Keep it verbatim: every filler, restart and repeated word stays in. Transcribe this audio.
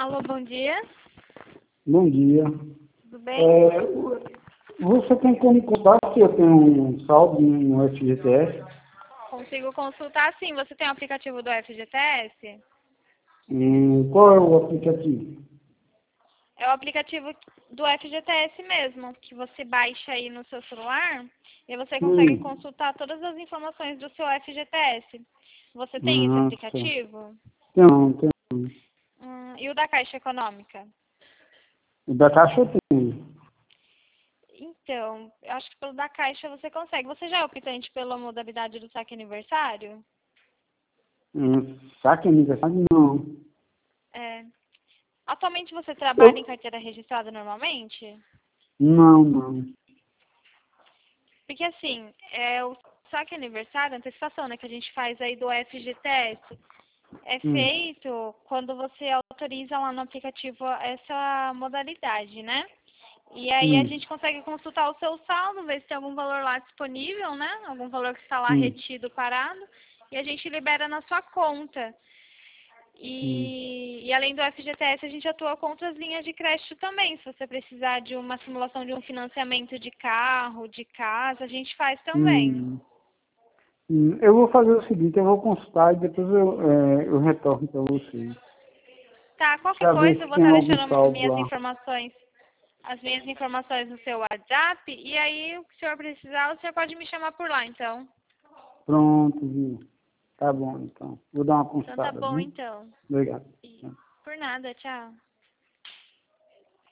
Alô, bom dia. Bom dia. Tudo bem? É, você tem como contar se eu tenho um saldo no F G T S? Consigo consultar sim. Você tem o aplicativo do F G T S? Hum, qual é o aplicativo? É o aplicativo do F G T S mesmo, que você baixa aí no seu celular e você consegue Hum, consultar todas as informações do seu F G T S. Você tem esse nossa. aplicativo? Tem, tem. Hum, e o da Caixa Econômica? O da Caixa eu tenho. Então, eu acho que pelo da Caixa você consegue. Você já é optante pela modalidade do saque aniversário? Hum, saque aniversário não. É. Atualmente você trabalha em Eu, carteira registrada normalmente? não, não. Porque assim, é o saque aniversário, a antecipação, né, que a gente faz aí do F G T S, é Hum, feito quando você autoriza lá no aplicativo essa modalidade, né? E aí a hum, gente consegue consultar o seu saldo, ver se tem algum valor lá disponível, né? Algum valor que está lá hum, retido, parado, e a gente libera na sua conta. hum, E, e além do F G T S, a gente atua com outras linhas de crédito também. Se você precisar de uma simulação de um financiamento de carro, de casa, a gente faz também. hum, hum. Eu vou fazer o seguinte, eu vou consultar e depois eu, é, eu retorno para vocês. Tá, qualquer Para ver coisa, eu se vou tem estar algum deixando saldo minhas lá. informações, as minhas informações no seu WhatsApp. E aí, o que o senhor precisar, o senhor pode me chamar por lá, então. Pronto, viu? Tá bom, então. Vou dar uma Então tá consultada, bom, viu? então. Obrigado. E por nada, tchau.